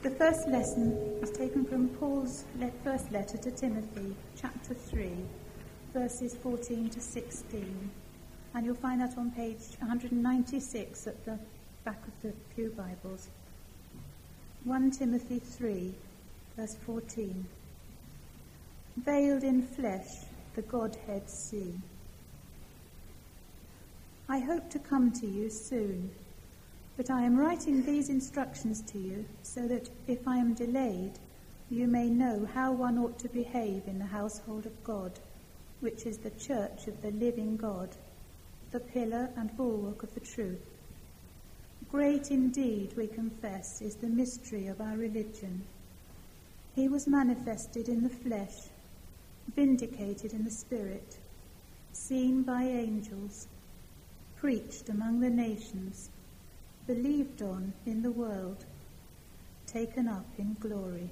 The first lesson is taken from Paul's first letter to Timothy, chapter 3, verses 14 to 16. And you'll find that on page 196 at the back of the Pew Bibles. 1 Timothy 3, verse 14. Veiled in flesh, the Godhead see. I hope to come to you soon, but I am writing these instructions to you so that if I am delayed, you may know how one ought to behave in the household of God, which is the church of the living God, the pillar and bulwark of the truth. Great indeed, we confess, is the mystery of our religion. He was manifested in the flesh, vindicated in the spirit, seen by angels, preached among the nations, believed on in the world, taken up in glory.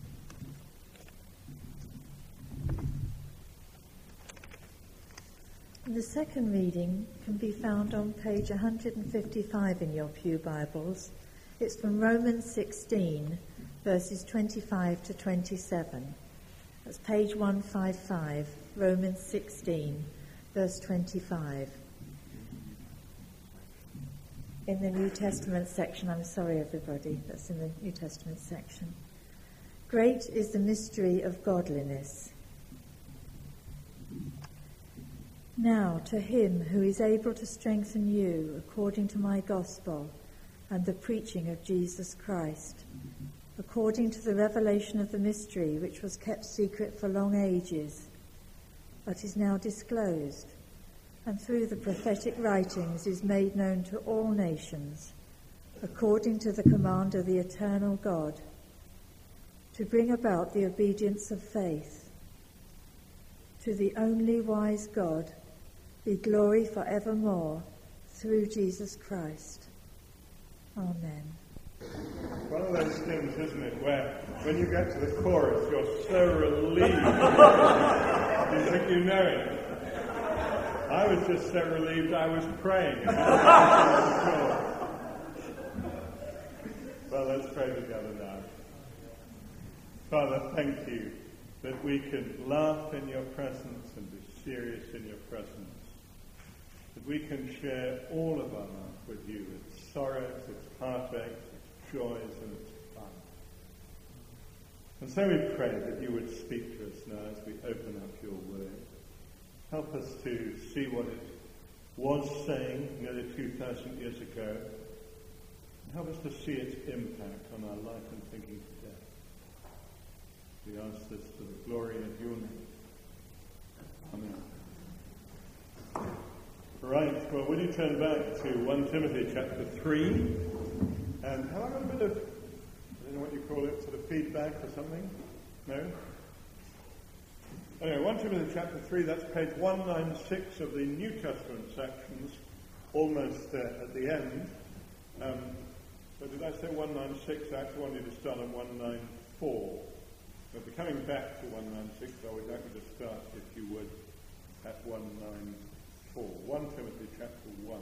The second reading can be found on page 155 in your Pew Bibles. It's from Romans 16, verses 25 to 27. That's page 155, Romans 16, verse 25. In the New Testament section, I'm sorry everybody, that's in the New Testament section. Great is the mystery of godliness. Now to him who is able to strengthen you according to my gospel and the preaching of Jesus Christ, according to the revelation of the mystery which was kept secret for long ages, but is now disclosed, and through the prophetic writings is made known to all nations, according to the command of the eternal God, to bring about the obedience of faith. To the only wise God be glory for evermore, through Jesus Christ. Amen. One of those things, isn't it, where when you get to the chorus, you're so relieved. You think you know it. I was just so relieved I was praying. Well, let's pray together now. Father, thank you that we can laugh in your presence and be serious in your presence. That we can share all of our life with you, its sorrows, its heartaches, its joys, and its fun. And so we pray that you would speak to us now as we open up your word. Help us to see what it was saying nearly 2,000 years ago. And help us to see its impact on our life and thinking today. We ask this for the glory of your name. Amen. Right, well, will you turn back to 1 Timothy chapter 3? And have I got a bit of, I don't know what you call it, sort of feedback or something? No? Anyway, 1 Timothy chapter 3, that's page 196 of the New Testament sections, almost at the end. So did I say 196? I actually wanted to start on 194. But we're coming back to 196, I would like you to start, if you would, at 194. 1 Timothy chapter 1.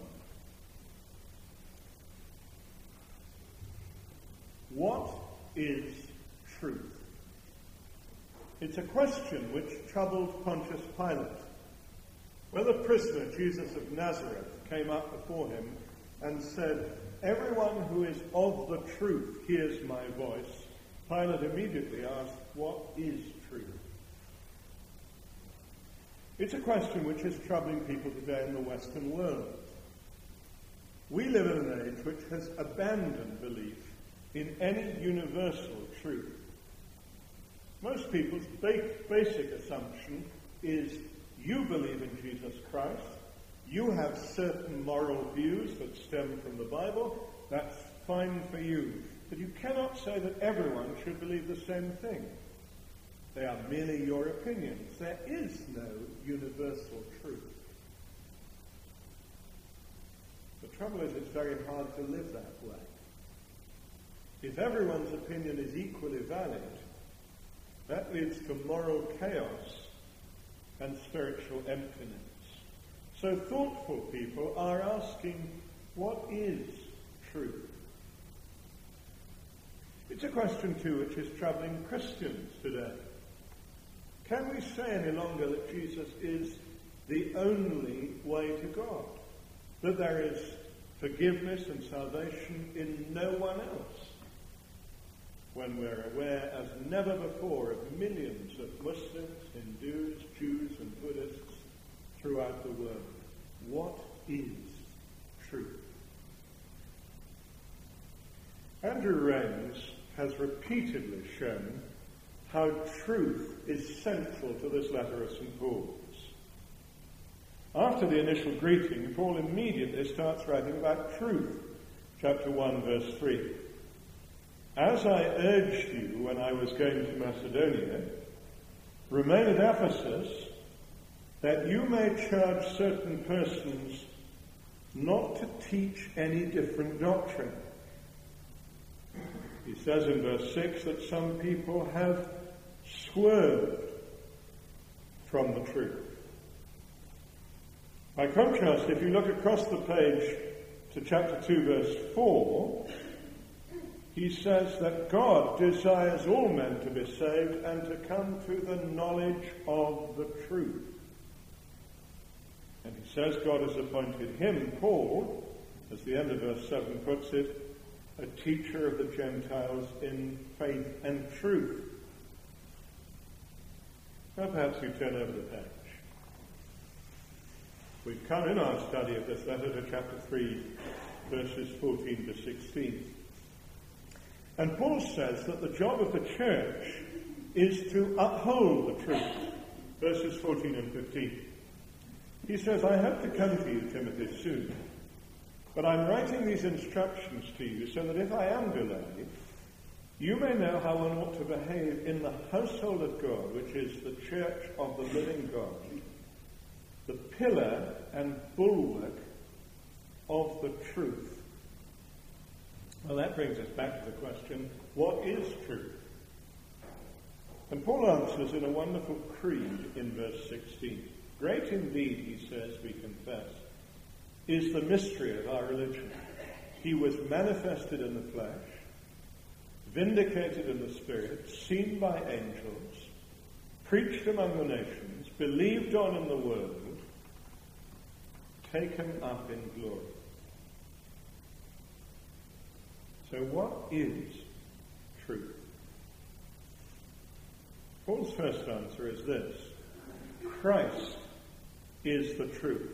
What is truth? It's a question which troubled Pontius Pilate. When the prisoner, Jesus of Nazareth, came up before him and said, "Everyone who is of the truth hears my voice," Pilate immediately asked, "What is truth?" It's a question which is troubling people today in the Western world. We live in an age which has abandoned belief in any universal truth. Most people's basic assumption is you believe in Jesus Christ, you have certain moral views that stem from the Bible, that's fine for you. But you cannot say that everyone should believe the same thing. They are merely your opinions. There is no universal truth. The trouble is, it's very hard to live that way. If everyone's opinion is equally valid, that leads to moral chaos and spiritual emptiness. So thoughtful people are asking, what is truth? It's a question, too, which is troubling Christians today. Can we say any longer that Jesus is the only way to God? That there is forgiveness and salvation in no one else? When we're aware, as never before, of millions of Muslims, Hindus, Jews and Buddhists throughout the world. What is truth? Andrew Raines has repeatedly shown how truth is central to this letter of St. Paul's. After the initial greeting, Paul immediately starts writing about truth. Chapter 1, verse 3. As I urged you when I was going to Macedonia, remain at Ephesus, that you may charge certain persons not to teach any different doctrine. He says in verse 6 that some people have swerved from the truth. By contrast, if you look across the page to chapter 2, verse 4, he says that God desires all men to be saved and to come to the knowledge of the truth. And he says God has appointed him, Paul, as the end of verse 7 puts it, a teacher of the Gentiles in faith and truth. Now perhaps you turn over the page. We've come in our study of this letter to chapter 3, verses 14 to 16. And Paul says that the job of the church is to uphold the truth. Verses 14 and 15. He says, I hope to come to you, Timothy, soon. But I'm writing these instructions to you so that if I am delayed, you may know how one ought to behave in the household of God, which is the church of the living God, the pillar and bulwark of the truth. Well, that brings us back to the question, what is truth? And Paul answers in a wonderful creed in verse 16. Great indeed, he says, we confess, is the mystery of our religion. He was manifested in the flesh, vindicated in the Spirit, seen by angels, preached among the nations, believed on in the world, taken up in glory. So what is truth? Paul's first answer is this: Christ is the truth.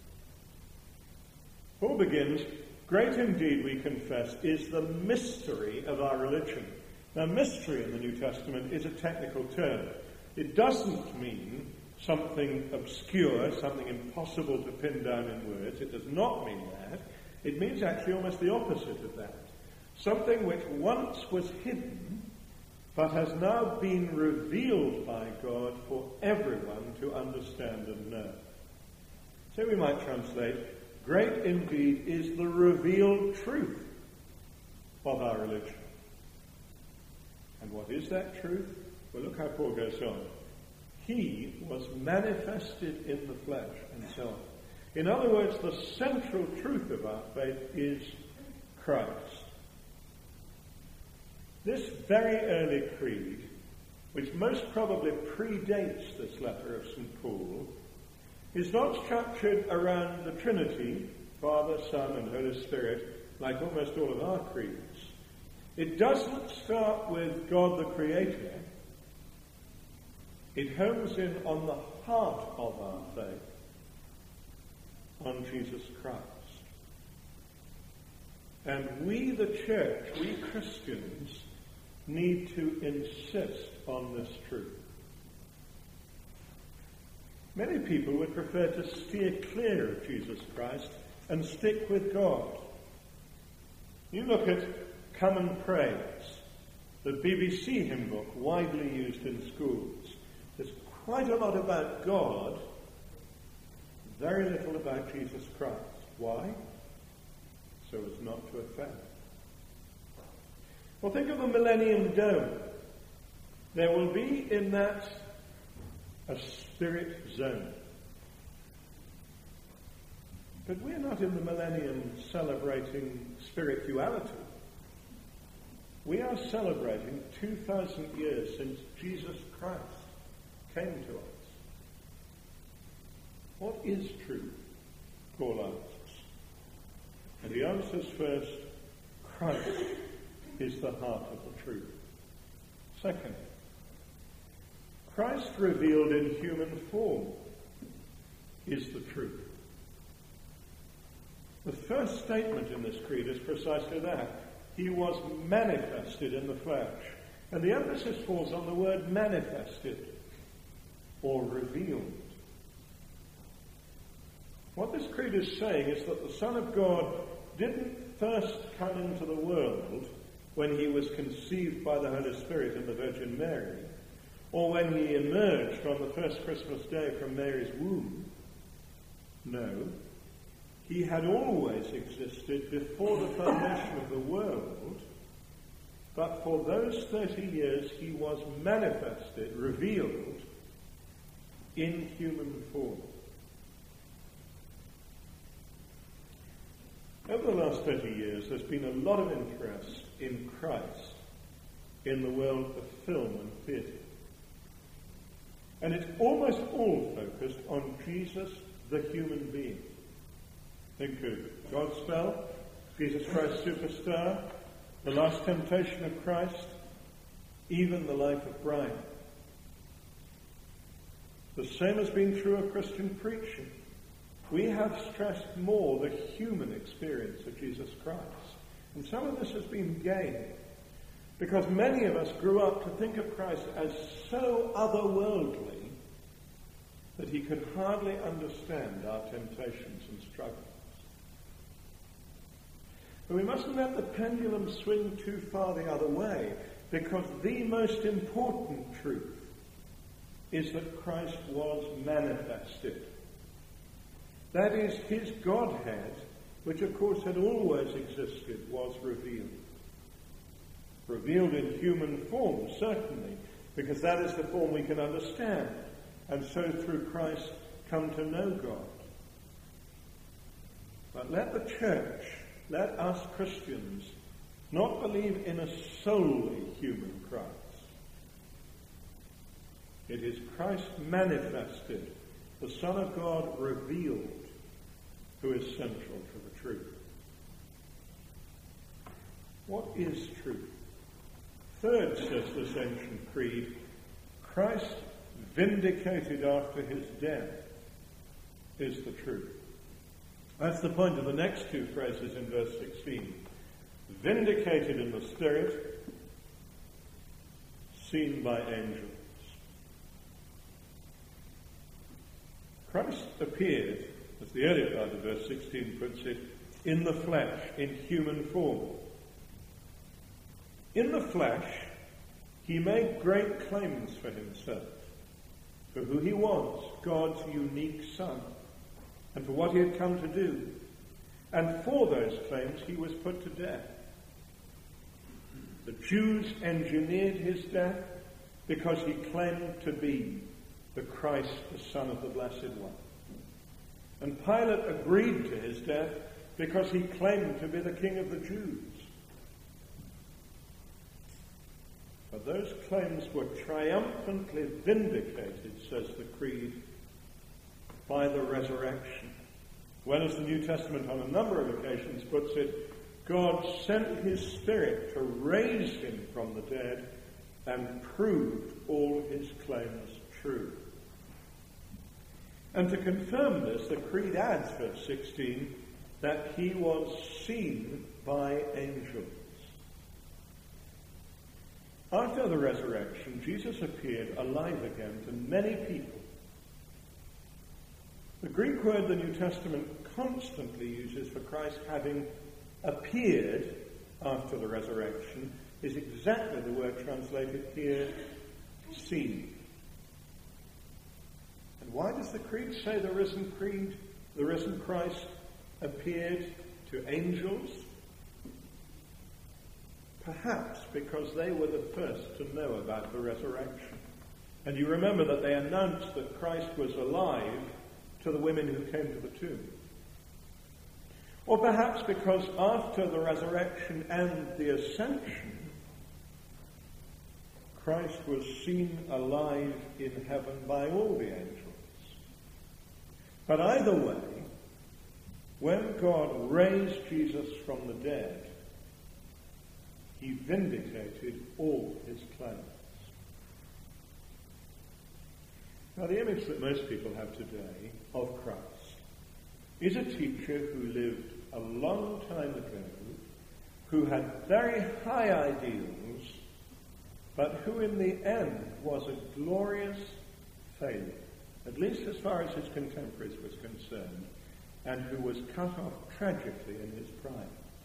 Paul begins, great indeed, we confess, is the mystery of our religion. Now, mystery in the New Testament is a technical term. It doesn't mean something obscure, something impossible to pin down in words. It does not mean that. It means actually almost the opposite of that. Something which once was hidden, but has now been revealed by God for everyone to understand and know. So we might translate, great indeed is the revealed truth of our religion. And what is that truth? Well, look how Paul goes on. He was manifested in the flesh, and so on. In other words, the central truth of our faith is Christ. This very early creed, which most probably predates this letter of St. Paul, is not structured around the Trinity, Father, Son, and Holy Spirit, like almost all of our creeds. It doesn't start with God the Creator. It homes in on the heart of our faith, on Jesus Christ. And we, the church, we Christians, need to insist on this truth. Many people would prefer to steer clear of Jesus Christ and stick with God. You look at Come and Praise, the BBC hymn book widely used in schools. There's quite a lot about God, very little about Jesus Christ. Why? So as not to offend. Well, think of the Millennium Dome. There will be in that a spirit zone. But we're not in the millennium celebrating spirituality. We are celebrating 2,000 years since Jesus Christ came to us. What is truth? Paul asks. And he answers first, Christ is the heart of the truth. Second, Christ revealed in human form is the truth. The first statement in this creed is precisely that. He was manifested in the flesh. And the emphasis falls on the word manifested or revealed. What this creed is saying is that the Son of God didn't first come into the world when he was conceived by the Holy Spirit in the Virgin Mary, or when he emerged on the first Christmas day from Mary's womb. No. He had always existed before the foundation of the world, but for those 30 years he was manifested, revealed, in human form. Over the last 30 years there's been a lot of interest in Christ in the world of film and theatre. And it's almost all focused on Jesus, the human being. Think of Godspell, Jesus Christ Superstar, The Last Temptation of Christ, even The Life of Brian. The same has been true of Christian preaching. We have stressed more the human experience of Jesus Christ. And some of this has been gained because many of us grew up to think of Christ as so otherworldly that he could hardly understand our temptations and struggles. But we mustn't let the pendulum swing too far the other way, because the most important truth is that Christ was manifested. That is, his Godhead, which of course had always existed, was revealed. Revealed in human form, certainly, because that is the form we can understand, and so through Christ come to know God. But let the church, let us Christians, not believe in a solely human Christ. It is Christ manifested, the Son of God revealed, who is central to the truth. What is truth? Third, says this ancient creed, Christ vindicated after his death is the truth. That's the point of the next two phrases in verse 16. Vindicated in the Spirit, seen by angels. Christ appeared, as the earlier part of verse 16 puts it, in the flesh, in human form. In the flesh, he made great claims for himself, for who he was, God's unique Son, and for what he had come to do. And for those claims, he was put to death. The Jews engineered his death because he claimed to be the Christ, the Son of the Blessed One. And Pilate agreed to his death because he claimed to be the King of the Jews. But those claims were triumphantly vindicated, says the Creed, by the resurrection. When, as the New Testament on a number of occasions puts it, God sent his Spirit to raise him from the dead and proved all his claims true. And to confirm this, the Creed adds, verse 16, that he was seen by angels. After the resurrection, Jesus appeared alive again to many people. The Greek word the New Testament constantly uses for Christ having appeared after the resurrection is exactly the word translated here, seen. And why does the Creed say the risen Christ appeared to angels? Perhaps because they were the first to know about the resurrection. And you remember that they announced that Christ was alive to the women who came to the tomb. Or perhaps because after the resurrection and the ascension, Christ was seen alive in heaven by all the angels. But either way, when God raised Jesus from the dead, he vindicated all his claims. Now, the image that most people have today of Christ is a teacher who lived a long time ago, who had very high ideals, but who in the end was a glorious failure, at least as far as his contemporaries was concerned, and who was cut off tragically in his prime.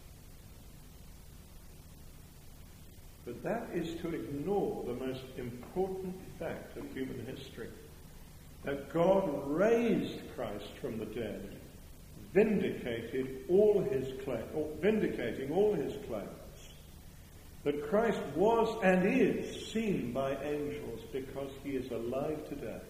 But that is to ignore the most important fact of human history, that God raised Christ from the dead, vindicating all his claims, that Christ was and is seen by angels because he is alive today.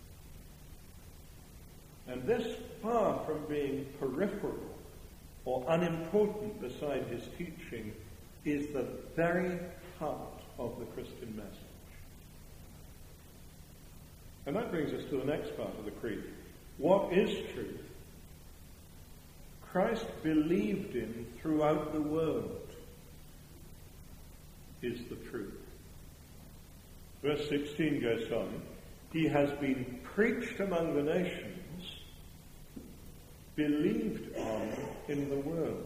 And this, far from being peripheral or unimportant beside his teaching, is the very heart of the Christian message. And that brings us to the next part of the creed. What is truth? Christ believed in throughout the world is the truth. Verse 16 goes on, he has been preached among the nations, believed on in the world.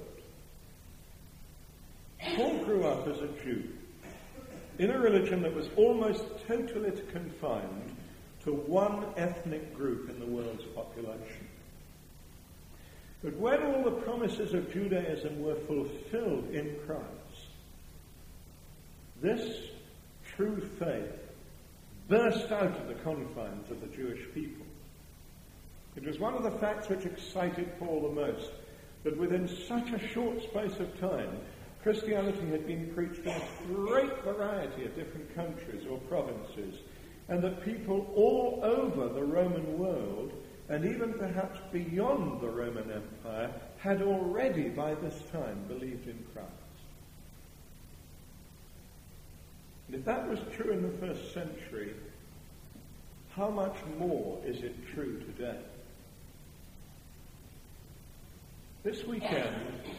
Paul grew up as a Jew in a religion that was almost totally confined to one ethnic group in the world's population. But when all the promises of Judaism were fulfilled in Christ, this true faith burst out of the confines of the Jewish people. It was one of the facts which excited Paul the most, that within such a short space of time, Christianity had been preached in a great variety of different countries or provinces, and that people all over the Roman world, and even perhaps beyond the Roman Empire, had already by this time believed in Christ. And if that was true in the first century, how much more is it true today? This weekend,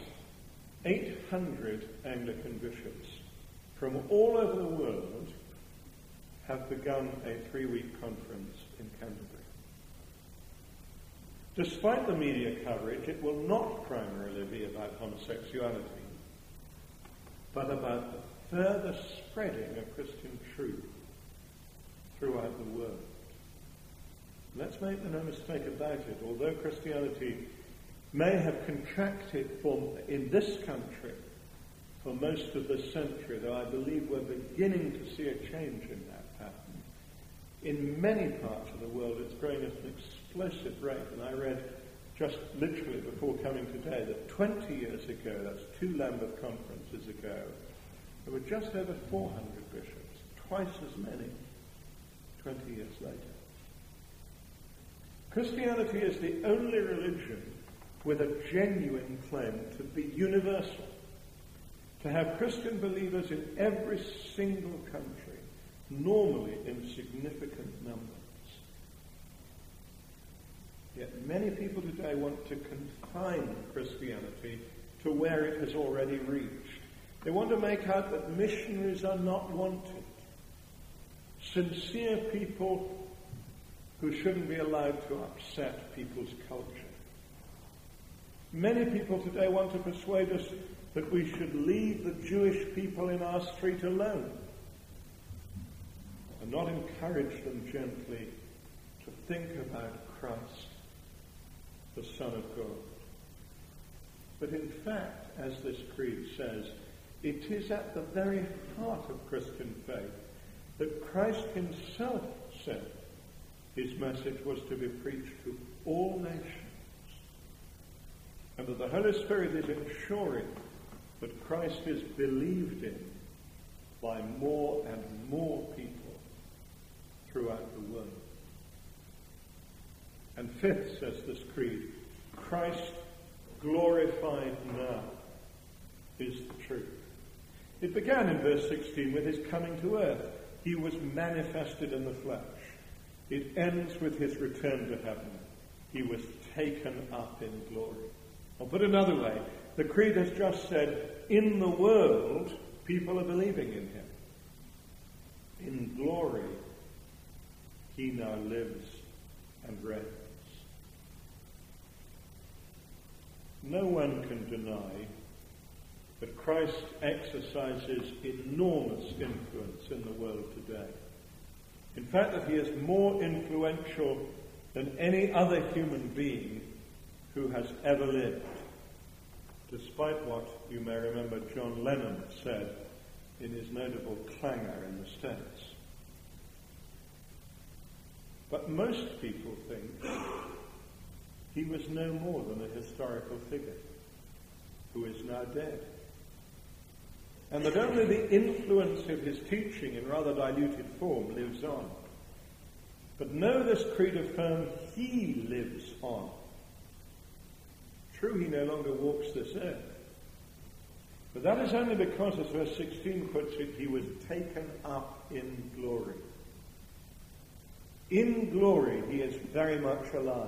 800 Anglican bishops from all over the world have begun a 3-week conference in Canterbury. Despite the media coverage, it will not primarily be about homosexuality, but about the further spreading of Christian truth throughout the world. Let's make no mistake about it. Although Christianity may have contracted in this country for most of this century, though I believe we're beginning to see a change in that pattern, in many parts of the world it's growing at an explosive rate. And I read just literally before coming today that 20 years ago, that's 2 Lambeth conferences ago, there were just over 400 bishops, twice as many 20 years later. Christianity is the only religion with a genuine claim to be universal, to have Christian believers in every single country, normally in significant numbers. Yet many people today want to confine Christianity to where it has already reached. They want to make out that missionaries are not wanted, sincere people who shouldn't be allowed to upset people's culture. Many people today want to persuade us that we should leave the Jewish people in our street alone and not encourage them gently to think about Christ, the Son of God. But in fact, as this creed says, it is at the very heart of Christian faith that Christ himself said his message was to be preached to all nations, and that the Holy Spirit is ensuring that Christ is believed in by more and more people throughout the world. And fifth, says this creed, Christ glorified now is the truth. It began in verse 16 with his coming to earth. He was manifested in the flesh. It ends with his return to heaven. He was taken up in glory. Or put another way, the Creed has just said, in the world, people are believing in him. In glory, he now lives and reigns. No one can deny that Christ exercises enormous influence in the world today. In fact, that he is more influential than any other human being who has ever lived, despite what you may remember John Lennon said in his notable clangor in the States. But most people think he was no more than a historical figure who is now dead. And that only the influence of his teaching in rather diluted form lives on. But know this creed affirms he lives on. True, he no longer walks this earth. But that is only because, as verse 16 puts it, he was taken up in glory. In glory, he is very much alive.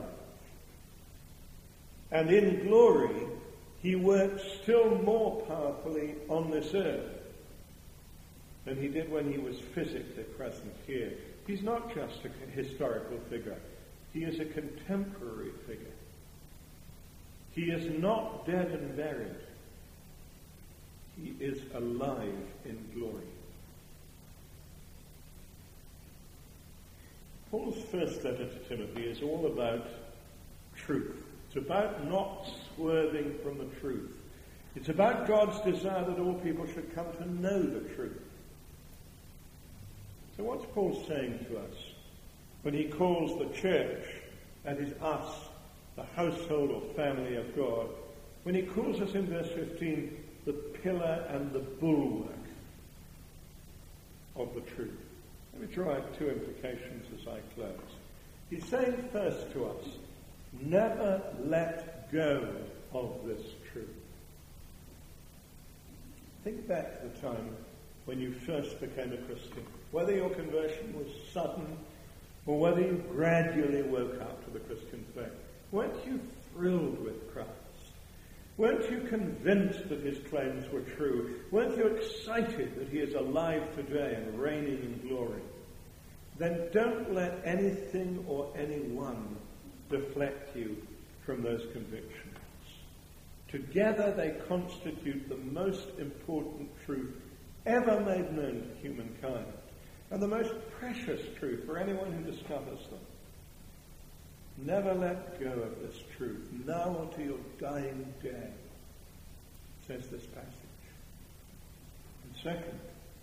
And in glory, he works still more powerfully on this earth than he did when he was physically present here. He's not just a historical figure. He is a contemporary figure. He is not dead and buried. He is alive in glory. Paul's first letter to Timothy is all about truth. It's about not swerving from the truth. It's about God's desire that all people should come to know the truth. So what's Paul saying to us when he calls the church, that is us, the household or family of God, when he calls us in verse 15 the pillar and the bulwark of the truth? Let me draw out two implications as I close. He's saying first to us, never let go of this truth. Think back to the time when you first became a Christian. Whether your conversion was sudden or whether you gradually woke up to the Christian faith. Weren't you thrilled with Christ? Weren't you convinced that his claims were true? Weren't you excited that he is alive today and reigning in glory? Then don't let anything or anyone deflect you from those convictions. Together they constitute the most important truth ever made known to humankind, and the most precious truth for anyone who discovers them. Never let go of this truth, now unto your dying day, says this passage. And second,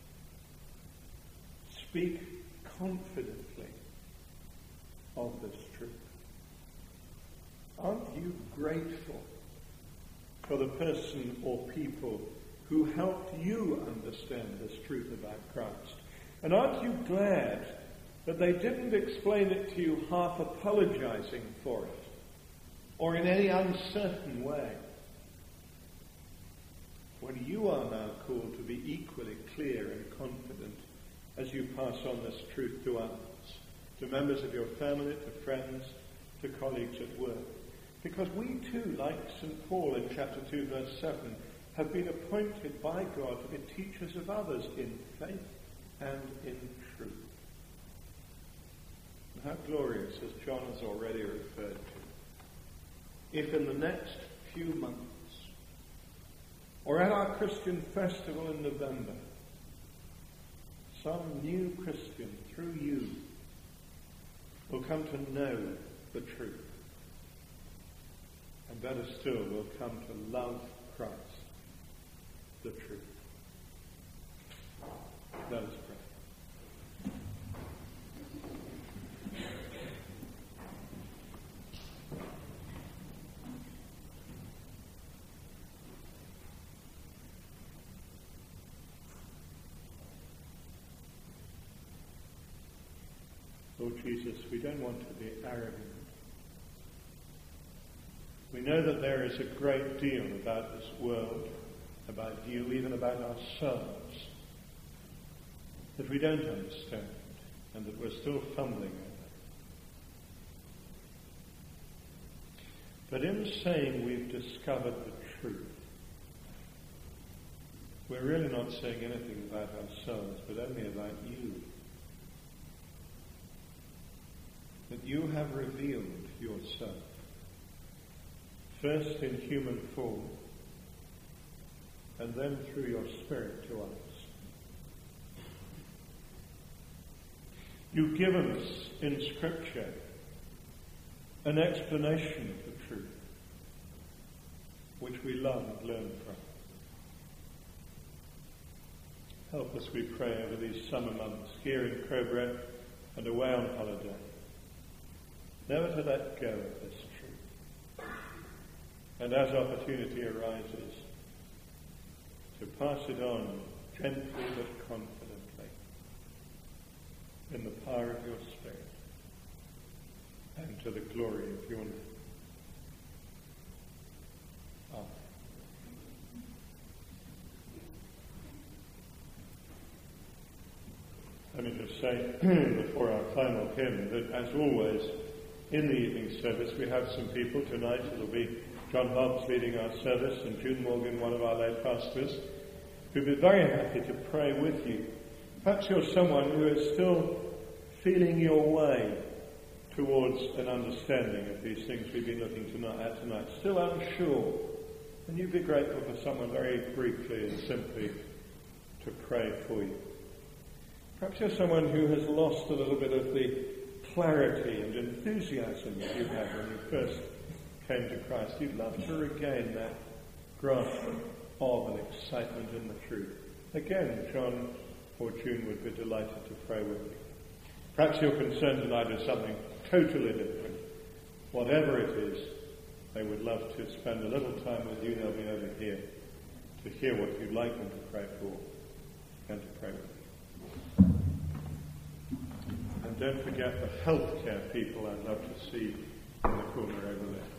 speak confidently of this truth. Aren't you grateful for the person or people who helped you understand this truth about Christ? And aren't you glad that they didn't explain it to you half apologizing for it or in any uncertain way? When you are now called to be equally clear and confident as you pass on this truth to others, to members of your family, to friends, to colleagues at work. Because we too, like St. Paul in chapter 2, verse 7, have been appointed by God to be teachers of others in faith and in truth. And how glorious, as John has already referred to, if in the next few months, or at our Christian festival in November, some new Christian through you will come to know the truth. And better still, will come to love Christ, the truth. Let us pray. Lord Jesus, we don't want to be arrogant. We know that there is a great deal about this world, about you, even about ourselves, that we don't understand and that we're still fumbling over. But in saying we've discovered the truth, we're really not saying anything about ourselves, but only about you. That you have revealed yourself, first in human form, and then through your Spirit to us. You've given us in Scripture an explanation of the truth, which we love and learn from. Help us, we pray, over these summer months here in Crowborough and away on holiday, never to let go of this truth. And as opportunity arises, to pass it on gently but confidently in the power of your Spirit and to the glory of your name. Amen. Let me just say before our final hymn that, as always, in the evening service we have some people tonight. It'll be John Hobbs leading our service and June Morgan, one of our lay pastors, who'd be very happy to pray with you. Perhaps you're someone who is still feeling your way towards an understanding of these things we've been looking at tonight, still unsure. And you'd be grateful for someone very briefly and simply to pray for you. Perhaps you're someone who has lost a little bit of the clarity and enthusiasm that you had when you first came to Christ. You'd love to regain that grasp of and excitement in the truth. Again, John or June would be delighted to pray with you. Perhaps you're concerned tonight with something totally different. Whatever it is, they would love to spend a little time with you. They'll be over here to hear what you'd like them to pray for and to pray with you. And don't forget the healthcare people I'd love to see in the corner over there.